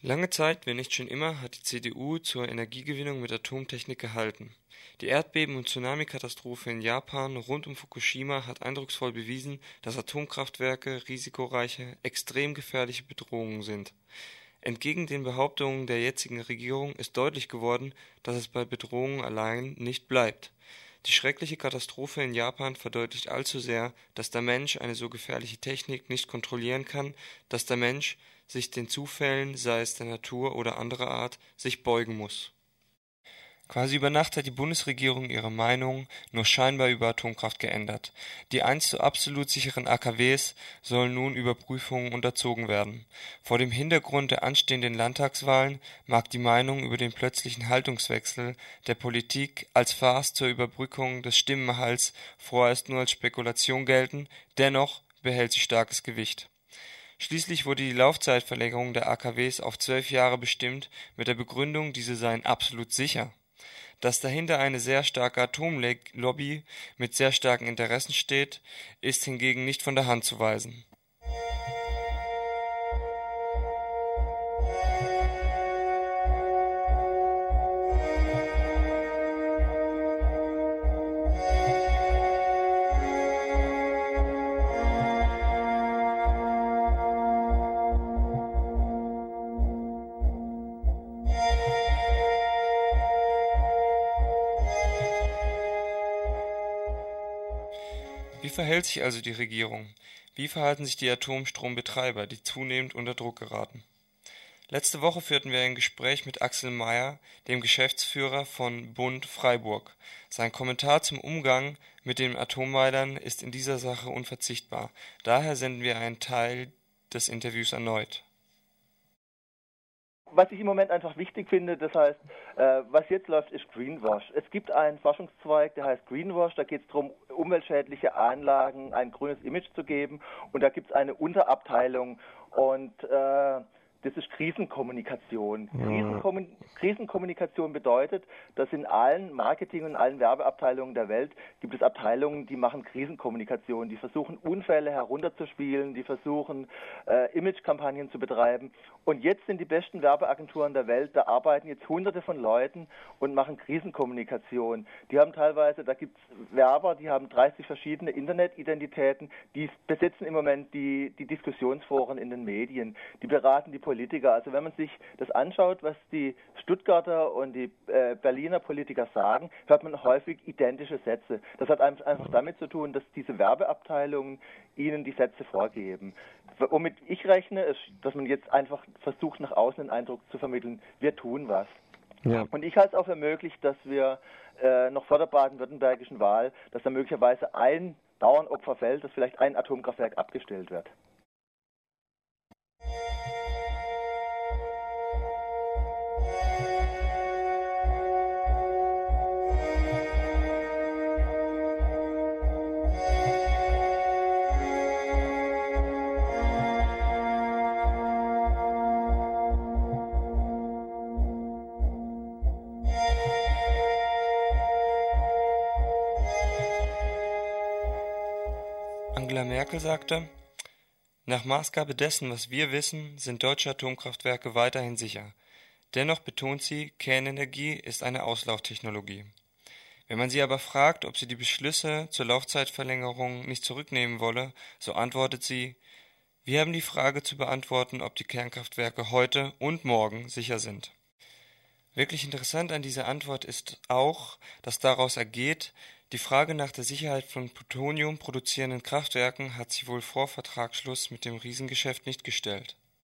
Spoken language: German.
Lange Zeit, wenn nicht schon immer, hat die CDU zur Energiegewinnung mit Atomtechnik gehalten. Die Erdbeben- und Tsunami-Katastrophe in Japan rund um Fukushima hat eindrucksvoll bewiesen, dass Atomkraftwerke risikoreiche, extrem gefährliche Bedrohungen sind. Entgegen den Behauptungen der jetzigen Regierung ist deutlich geworden, dass es bei Bedrohungen allein nicht bleibt. Die schreckliche Katastrophe in Japan verdeutlicht allzu sehr, dass der Mensch eine so gefährliche Technik nicht kontrollieren kann, dass der Mensch sich den Zufällen, sei es der Natur oder anderer Art, sich beugen muss. Quasi über Nacht hat die Bundesregierung ihre Meinung nur scheinbar über Atomkraft geändert. Die einst so absolut sicheren AKWs sollen nun Überprüfungen unterzogen werden. Vor dem Hintergrund der anstehenden Landtagswahlen mag die Meinung über den plötzlichen Haltungswechsel der Politik als Farce zur Überbrückung des Stimmenerhalts vorerst nur als Spekulation gelten, dennoch behält sie starkes Gewicht. Schließlich wurde die Laufzeitverlängerung der AKWs auf 12 Jahre bestimmt, mit der Begründung, diese seien absolut sicher. Dass dahinter eine sehr starke Atomlobby mit sehr starken Interessen steht, ist hingegen nicht von der Hand zu weisen. Wie verhält sich also die Regierung? Wie verhalten sich die Atomstrombetreiber, die zunehmend unter Druck geraten? Letzte Woche führten wir ein Gespräch mit Axel Meyer, dem Geschäftsführer von Bund Freiburg. Sein Kommentar zum Umgang mit den Atommeidern ist in dieser Sache unverzichtbar. Daher senden wir einen Teil des Interviews erneut. Was ich im Moment einfach wichtig finde, das heißt, was jetzt läuft, ist Greenwash. Es gibt einen Forschungszweig, der heißt Greenwash, da geht es darum, umweltschädliche Anlagen ein grünes Image zu geben, und da gibt es eine Unterabteilung, und das ist Krisenkommunikation. Krisenkommunikation bedeutet, dass in allen Marketing- und allen Werbeabteilungen der Welt gibt es Abteilungen, die machen Krisenkommunikation, die versuchen, Unfälle herunterzuspielen, die versuchen, Imagekampagnen zu betreiben. Und jetzt sind die besten Werbeagenturen der Welt, da arbeiten jetzt Hunderte von Leuten und machen Krisenkommunikation. Die haben teilweise, da gibt es Werber, die haben 30 verschiedene Internetidentitäten, die besetzen im Moment die Diskussionsforen in den Medien, die beraten die Politiker. Also wenn man sich das anschaut, was die Stuttgarter und die Berliner Politiker sagen, hört man häufig identische Sätze. Das hat einfach damit zu tun, dass diese Werbeabteilungen ihnen die Sätze vorgeben. Womit ich rechne, ist, dass man jetzt einfach versucht, nach außen den Eindruck zu vermitteln, wir tun was. Ja. Und ich halte es auch für möglich, dass wir noch vor der baden-württembergischen Wahl, dass da möglicherweise ein Bauernopfer fällt, dass vielleicht ein Atomkraftwerk abgestellt wird. Angela Merkel sagte: Nach Maßgabe dessen, was wir wissen, sind deutsche Atomkraftwerke weiterhin sicher. Dennoch betont sie, Kernenergie ist eine Auslauftechnologie. Wenn man sie aber fragt, ob sie die Beschlüsse zur Laufzeitverlängerung nicht zurücknehmen wolle, so antwortet sie: Wir haben die Frage zu beantworten, ob die Kernkraftwerke heute und morgen sicher sind. Wirklich interessant an dieser Antwort ist auch, dass daraus ergeht, die Frage nach der Sicherheit von Plutonium produzierenden Kraftwerken hat sie wohl vor Vertragsschluss mit dem Riesengeschäft nicht gestellt.